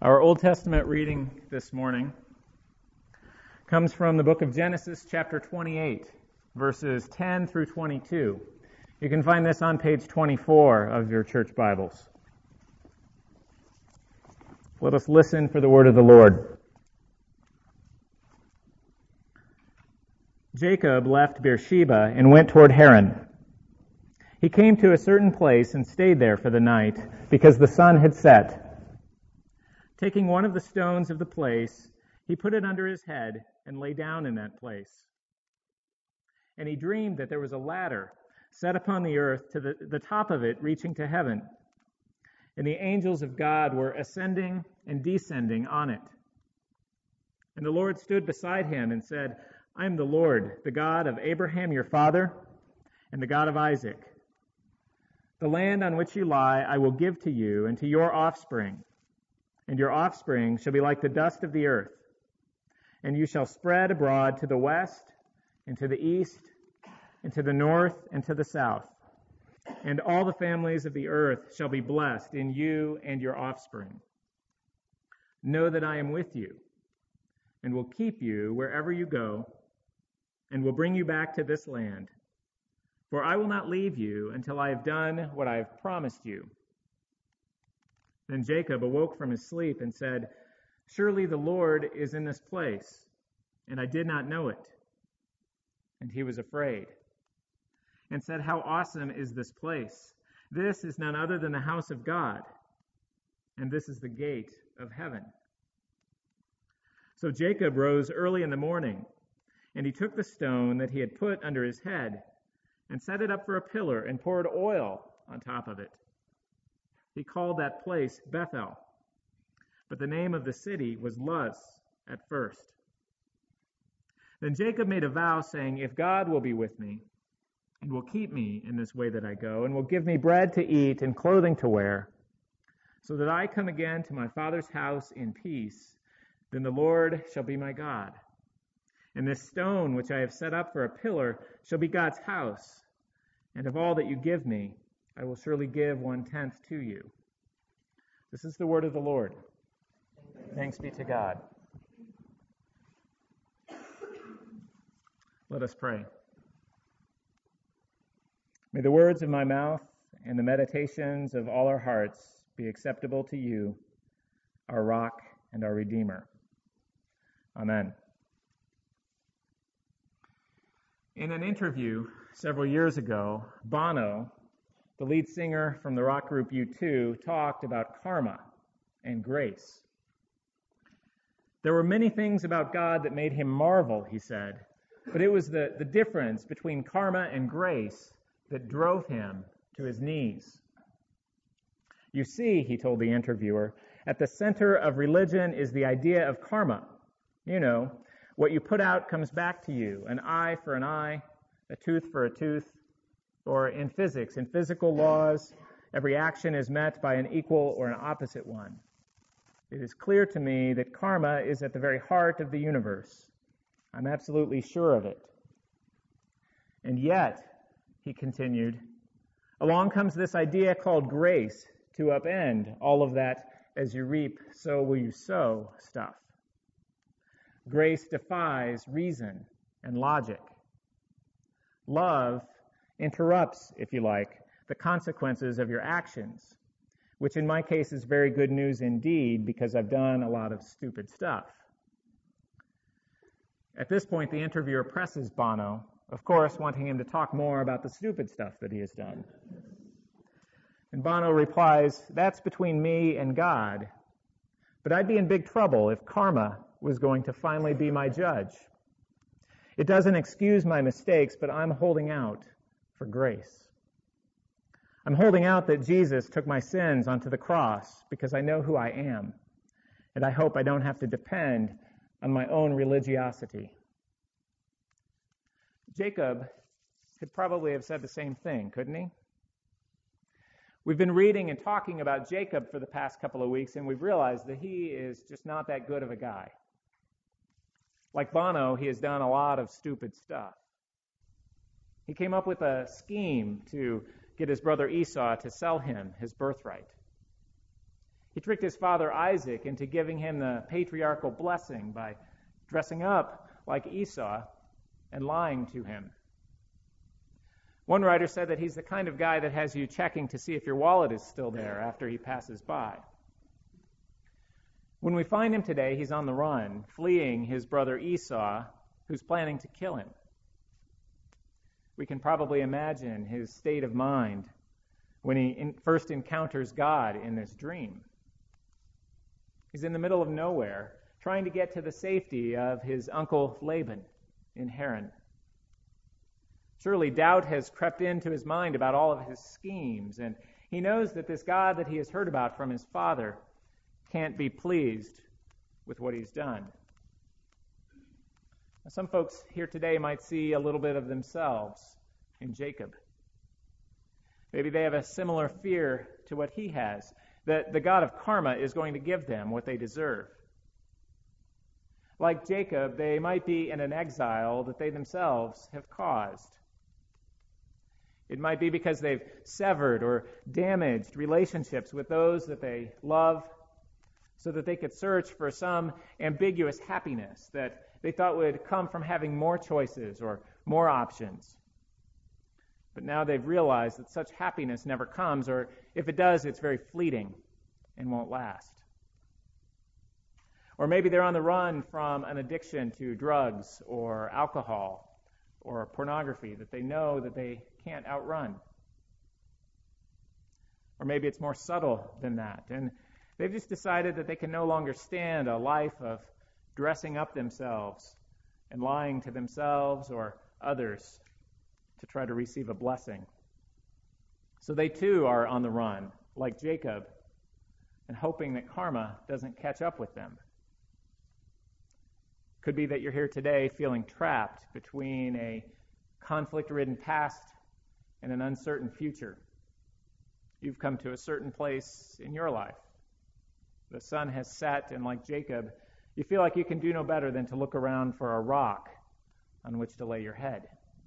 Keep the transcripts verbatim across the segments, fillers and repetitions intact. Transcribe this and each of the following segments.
Our Old Testament reading this morning comes from the book of Genesis, chapter twenty-eight, verses ten through twenty-two. You can find this on page twenty-four of your church Bibles. Let us listen for the word of the Lord. Jacob left Beersheba and went toward Haran. He came to a certain place and stayed there for the night, because the sun had set. Taking one of the stones of the place, he put it under his head and lay down in that place. And he dreamed that there was a ladder set upon the earth, to the, the top of it reaching to heaven. And the angels of God were ascending and descending on it. And the Lord stood beside him and said, I am the Lord, the God of Abraham your father, and the God of Isaac. The land on which you lie I will give to you and to your offspring, and your offspring shall be like the dust of the earth. And you shall spread abroad to the west, and to the east, and to the north, and to the south. And all the families of the earth shall be blessed in you and your offspring. Know that I am with you, and will keep you wherever you go, and will bring you back to this land. For I will not leave you until I have done what I have promised you. Then Jacob awoke from his sleep and said, Surely the Lord is in this place, and I did not know it. And he was afraid, and said, How awesome is this place! This is none other than the house of God, and this is the gate of heaven. So Jacob rose early in the morning, and he took the stone that he had put under his head, and set it up for a pillar, and poured oil on top of it. He called that place Bethel, but the name of the city was Luz at first. Then Jacob made a vow, saying, If God will be with me, and will keep me in this way that I go, and will give me bread to eat and clothing to wear, so that I come again to my father's house in peace, then the Lord shall be my God. And this stone which I have set up for a pillar shall be God's house, and of all that you give me, I will surely give one-tenth to you. This is the word of the Lord. Thanks be to God. Let us pray. May the words of my mouth and the meditations of all our hearts be acceptable to you, our rock and our Redeemer. Amen. In an interview several years ago, Bono, the lead singer from the rock group U two, talked about karma and grace. There were many things about God that made him marvel, he said, but it was the, the difference between karma and grace that drove him to his knees. You see, he told the interviewer, at the center of religion is the idea of karma. You know, what you put out comes back to you, an eye for an eye, a tooth for a tooth. Or in physics, in physical laws, every action is met by an equal or an opposite one. It is clear to me that karma is at the very heart of the universe. I'm absolutely sure of it. And yet, he continued, along comes this idea called grace to upend all of that as you reap, so will you sow stuff. Grace defies reason and logic. Love interrupts, if you like, the consequences of your actions, which in my case is very good news indeed, because I've done a lot of stupid stuff. At this point, the interviewer presses Bono, of course, wanting him to talk more about the stupid stuff that he has done. And Bono replies, That's between me and God, but I'd be in big trouble if karma was going to finally be my judge. It doesn't excuse my mistakes, but I'm holding out for grace. I'm holding out that Jesus took my sins onto the cross because I know who I am, and I hope I don't have to depend on my own religiosity. Jacob could probably have said the same thing, couldn't he? We've been reading and talking about Jacob for the past couple of weeks, and we've realized that he is just not that good of a guy. Like Bono, he has done a lot of stupid stuff. He came up with a scheme to get his brother Esau to sell him his birthright. He tricked his father Isaac into giving him the patriarchal blessing by dressing up like Esau and lying to him. One writer said that he's the kind of guy that has you checking to see if your wallet is still there after he passes by. When we find him today, he's on the run, fleeing his brother Esau, who's planning to kill him. We can probably imagine his state of mind when he in, first encounters God in this dream. He's in the middle of nowhere, trying to get to the safety of his uncle Laban in Haran. Surely doubt has crept into his mind about all of his schemes, and he knows that this God that he has heard about from his father can't be pleased with what he's done. Now, some folks here today might see a little bit of themselves in Jacob. Maybe they have a similar fear to what he has, that the God of karma is going to give them what they deserve. Like Jacob, they might be in an exile that they themselves have caused. It might be because they've severed or damaged relationships with those that they love so that they could search for some ambiguous happiness that they thought would come from having more choices or more options. But now they've realized that such happiness never comes, or if it does, it's very fleeting and won't last. Or maybe they're on the run from an addiction to drugs or alcohol or pornography that they know that they can't outrun. Or maybe it's more subtle than that, and they've just decided that they can no longer stand a life of dressing up themselves and lying to themselves or others to try to receive a blessing. So they too are on the run, like Jacob, and hoping that karma doesn't catch up with them. Could be that you're here today feeling trapped between a conflict-ridden past and an uncertain future. You've come to a certain place in your life. The sun has set, and like Jacob, you feel like you can do no better than to look around for a rock on which to lay your head.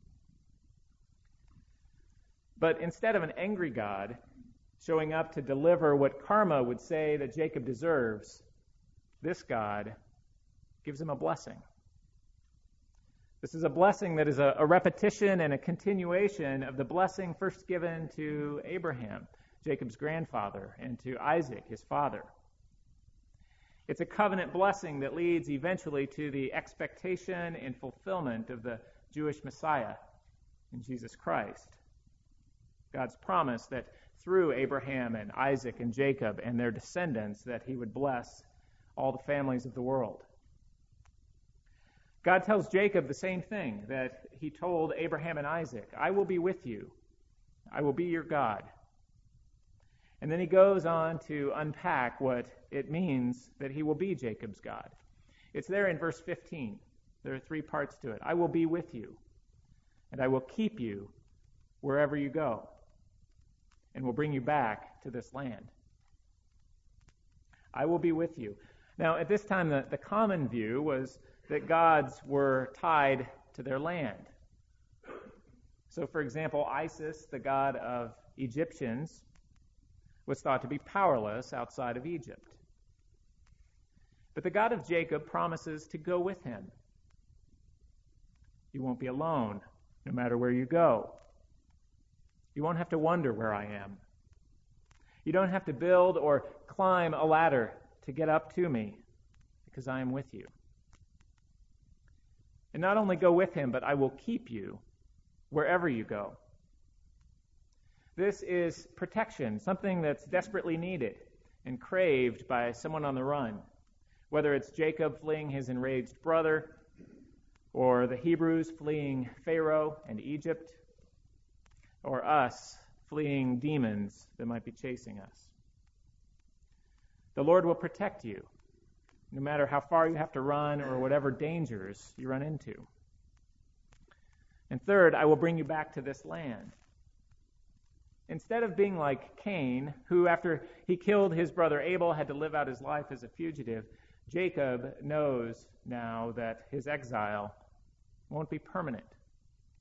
But instead of an angry God showing up to deliver what karma would say that Jacob deserves, this God gives him a blessing. This is a blessing that is a, a repetition and a continuation of the blessing first given to Abraham, Jacob's grandfather, and to Isaac, his father. It's a covenant blessing that leads eventually to the expectation and fulfillment of the Jewish Messiah in Jesus Christ. God's promise that through Abraham and Isaac and Jacob and their descendants that he would bless all the families of the world. God tells Jacob the same thing that he told Abraham and Isaac. I will be with you. I will be your God. And then he goes on to unpack what it means that he will be Jacob's God. It's there in verse fifteen. There are three parts to it. I will be with you, and I will keep you wherever you go, and will bring you back to this land. I will be with you. Now, at this time, the, the common view was that gods were tied to their land. So, for example, Isis, the god of Egyptians, was thought to be powerless outside of Egypt. But the God of Jacob promises to go with him. You won't be alone, no matter where you go. You won't have to wonder where I am. You don't have to build or climb a ladder to get up to me, because I am with you. And not only go with him, but I will keep you wherever you go. This is protection, something that's desperately needed and craved by someone on the run, whether it's Jacob fleeing his enraged brother, or the Hebrews fleeing Pharaoh and Egypt, or us fleeing demons that might be chasing us. The Lord will protect you, no matter how far you have to run or whatever dangers you run into. And third, I will bring you back to this land. Instead of being like Cain, who after he killed his brother Abel had to live out his life as a fugitive, Jacob knows now that his exile won't be permanent.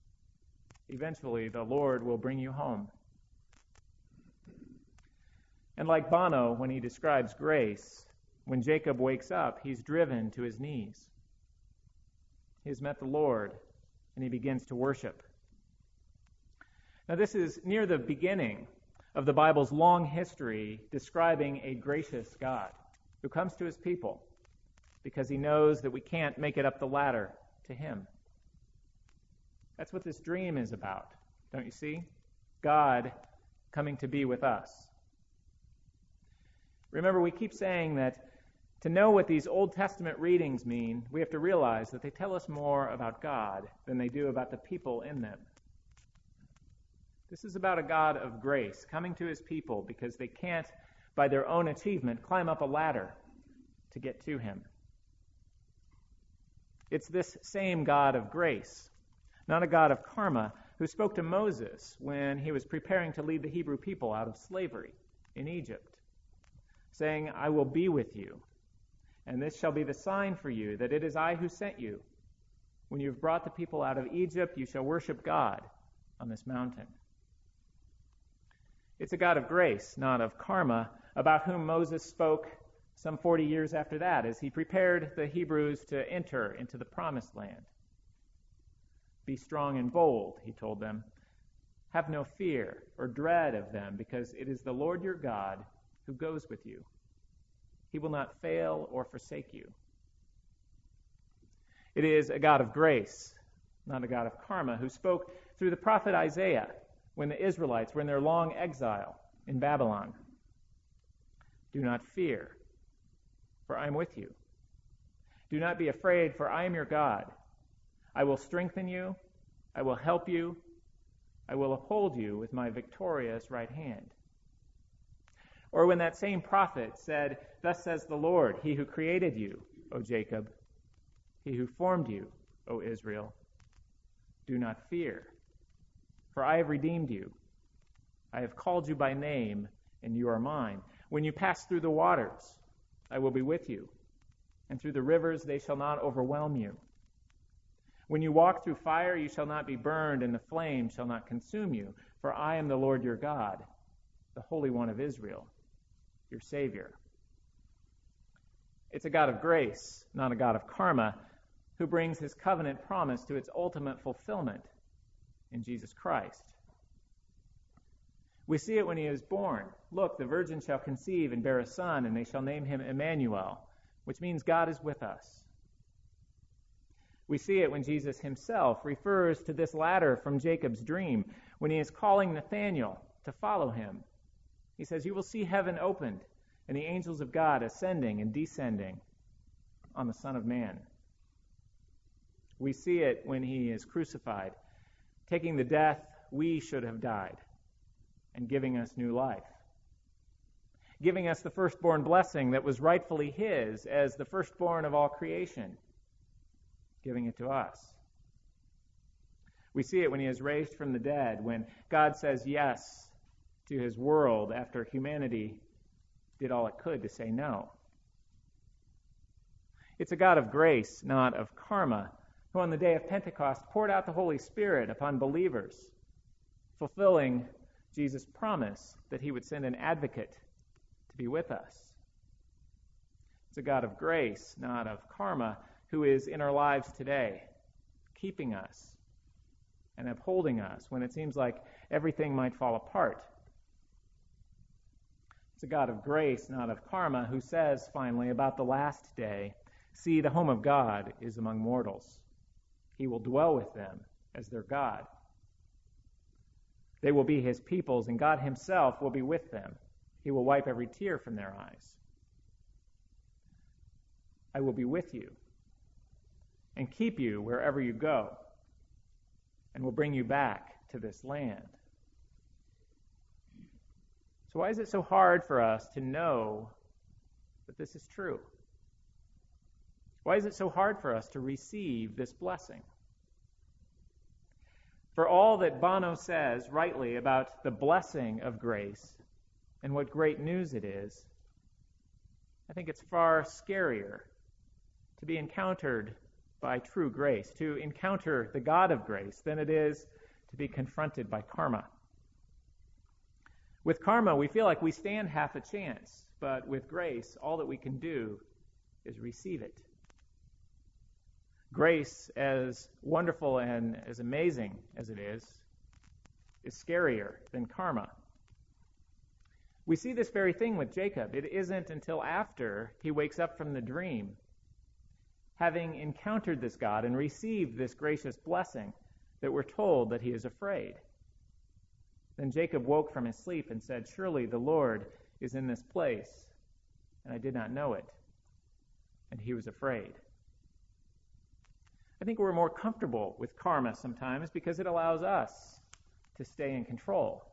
Eventually, the Lord will bring you home. And like Bono, when he describes grace, when Jacob wakes up, he's driven to his knees. He has met the Lord, and he begins to worship. Now, this is near the beginning of the Bible's long history describing a gracious God who comes to his people because he knows that we can't make it up the ladder to him. That's what this dream is about, don't you see? God coming to be with us. Remember, we keep saying that to know what these Old Testament readings mean, we have to realize that they tell us more about God than they do about the people in them. This is about a God of grace coming to his people because they can't, by their own achievement, climb up a ladder to get to him. It's this same God of grace, not a God of karma, who spoke to Moses when he was preparing to lead the Hebrew people out of slavery in Egypt, saying, "I will be with you, and this shall be the sign for you that it is I who sent you. When you have brought the people out of Egypt, you shall worship God on this mountain." It's a God of grace, not of karma, about whom Moses spoke some forty years after that as he prepared the Hebrews to enter into the promised land. "Be strong and bold," he told them. "Have no fear or dread of them, because it is the Lord your God who goes with you. He will not fail or forsake you." It is a God of grace, not a God of karma, who spoke through the prophet Isaiah when the Israelites were in their long exile in Babylon. "Do not fear, for I am with you. Do not be afraid, for I am your God. I will strengthen you. I will help you. I will uphold you with my victorious right hand." Or when that same prophet said, "Thus says the Lord, he who created you, O Jacob, he who formed you, O Israel, do not fear, for I have redeemed you. I have called you by name, and you are mine. When you pass through the waters, I will be with you, and through the rivers they shall not overwhelm you. When you walk through fire, you shall not be burned, and the flame shall not consume you, for I am the Lord your God, the Holy One of Israel, your Savior." It's a God of grace, not a God of karma, who brings his covenant promise to its ultimate fulfillment in Jesus Christ. We see it when he is born. "Look, the virgin shall conceive and bear a son, and they shall name him Emmanuel," which means God is with us. We see it when Jesus himself refers to this ladder from Jacob's dream, when he is calling Nathanael to follow him. He says, "You will see heaven opened, and the angels of God ascending and descending on the Son of Man." We see it when he is crucified, taking the death we should have died, and giving us new life. Giving us the firstborn blessing that was rightfully his as the firstborn of all creation, giving it to us. We see it when he is raised from the dead, when God says yes to his world after humanity did all it could to say no. It's a God of grace, not of karma, who on the day of Pentecost poured out the Holy Spirit upon believers, fulfilling Jesus' promise that he would send an advocate to be with us. It's a God of grace, not of karma, who is in our lives today, keeping us and upholding us when it seems like everything might fall apart. It's a God of grace, not of karma, who says, finally, about the last day, "See, the home of God is among mortals. He will dwell with them as their God. They will be his peoples, and God himself will be with them. He will wipe every tear from their eyes. I will be with you and keep you wherever you go, and will bring you back to this land." So why is it so hard for us to know that this is true? Why is it so hard for us to receive this blessing? For all that Bono says rightly about the blessing of grace and what great news it is, I think it's far scarier to be encountered by true grace, to encounter the God of grace, than it is to be confronted by karma. With karma, we feel like we stand half a chance, but with grace, all that we can do is receive it. Grace, as wonderful and as amazing as it is, is scarier than karma. We see this very thing with Jacob. It isn't until after he wakes up from the dream, having encountered this God and received this gracious blessing, that we're told that he is afraid. Then Jacob woke from his sleep and said, "Surely the Lord is in this place, and I did not know it." And he was afraid. I think we're more comfortable with karma sometimes because it allows us to stay in control.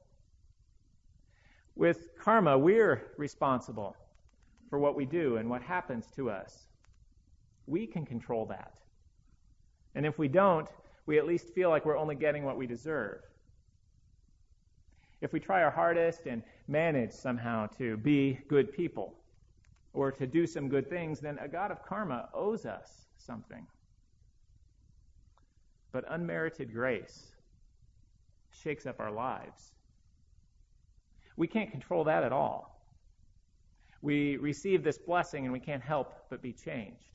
With karma, we're responsible for what we do and what happens to us. We can control that. And if we don't, we at least feel like we're only getting what we deserve. If we try our hardest and manage somehow to be good people or to do some good things, then a God of karma owes us something. But unmerited grace shakes up our lives. We can't control that at all. We receive this blessing and we can't help but be changed.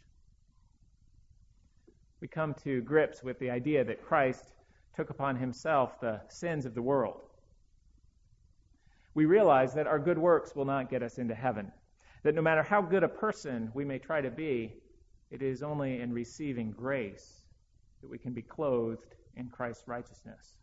We come to grips with the idea that Christ took upon himself the sins of the world. We realize that our good works will not get us into heaven, that no matter how good a person we may try to be, it is only in receiving grace that we can be clothed in Christ's righteousness.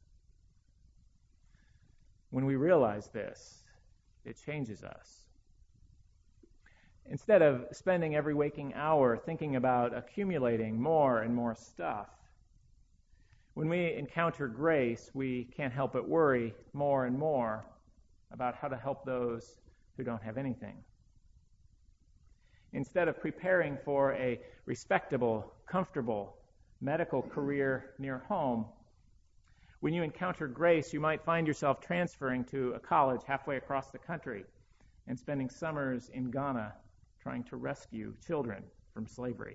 When we realize this, it changes us. Instead of spending every waking hour thinking about accumulating more and more stuff, when we encounter grace, we can't help but worry more and more about how to help those who don't have anything. Instead of preparing for a respectable, comfortable medical career near home, when you encounter grace, you might find yourself transferring to a college halfway across the country and spending summers in Ghana trying to rescue children from slavery.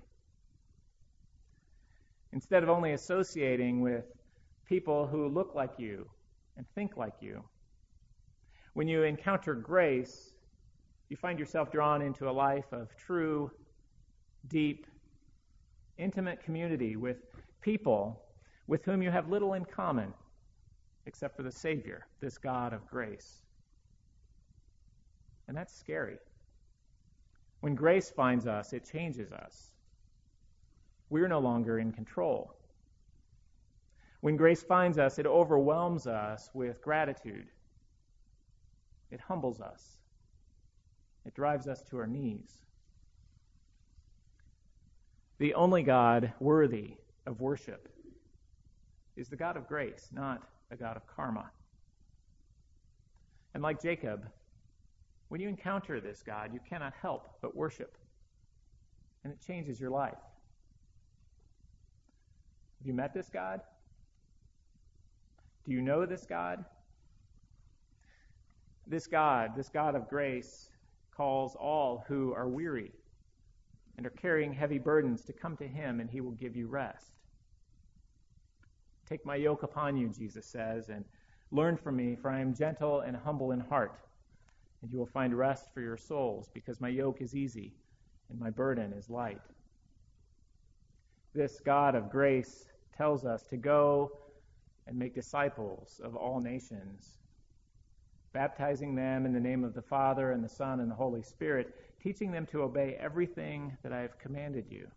Instead of only associating with people who look like you and think like you, when you encounter grace, you find yourself drawn into a life of true, deep, intimate community with people with whom you have little in common except for the Savior, this God of grace. And that's scary. When grace finds us, it changes us. We're no longer in control. When grace finds us, it overwhelms us with gratitude. It humbles us. It drives us to our knees. The only God worthy of worship is the God of grace, not a God of karma. And like Jacob, when you encounter this God, you cannot help but worship. And it changes your life. Have you met this God? Do you know this God? This God, this God of grace, calls all who are weary and are carrying heavy burdens to come to him, and he will give you rest. Take my yoke upon you, Jesus says, and learn from me, for I am gentle and humble in heart, and you will find rest for your souls, because my yoke is easy and my burden is light. This God of grace tells us to go and make disciples of all nations, baptizing them in the name of the Father and the Son and the Holy Spirit, teaching them to obey everything that I have commanded you.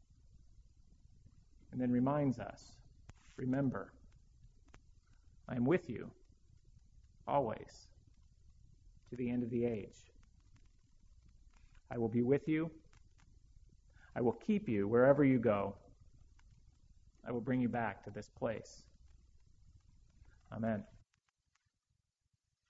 And then reminds us, remember, I am with you always to the end of the age. I will be with you. I will keep you wherever you go. I will bring you back to this place. Amen.